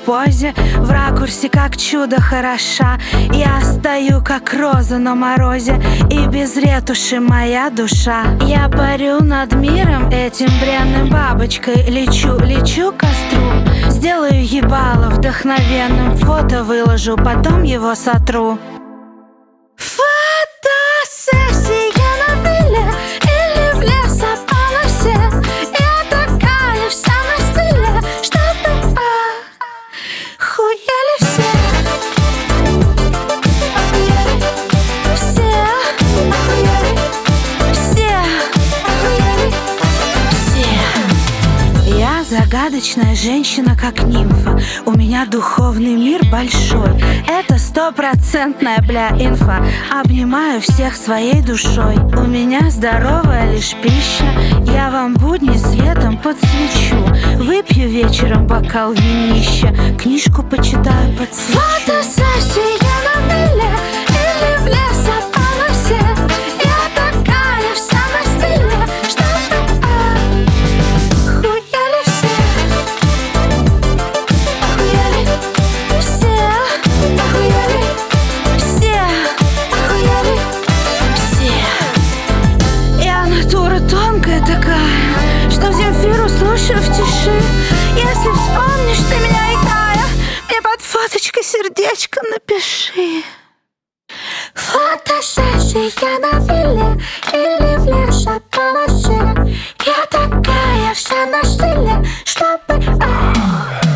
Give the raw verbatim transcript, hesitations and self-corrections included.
позе, в ракурсе как чудо хороша. Я стою как роза на морозе, и без ретуши моя душа. Я парю над миром этим бренным, бабочкой лечу, лечу к костру. Сделаю ебало вдохновенным, фото выложу, потом его сотру. Фотосессия на вилле или в лесополосе. Я такая вся на стиле, чтобы охуели все. Все охуели, все охуели, все. Я загадочная женщина, как нимфа. У меня духовный мир большой. Это стопроцентная, бля, инфа. Обнимаю всех своей душой. У меня здоровая лишь пища. Я вам будни светом подсвечу. Выпью вечером бокал винища, книжку почитаю под свечу. Фотосессия на вилле или в лесополосе. Я такая вся на стиле, чтобы охуели все. Охуели все. Охуели все. Охуели все. Я натура тонкая такая, что Земфиру слушаю в тиши. Если вспомнишь ты меня, играя, мне под фоточкой сердечко напиши. Фотосессия на вилле или в лесополосе. Я такая вся на стиле, чтобы...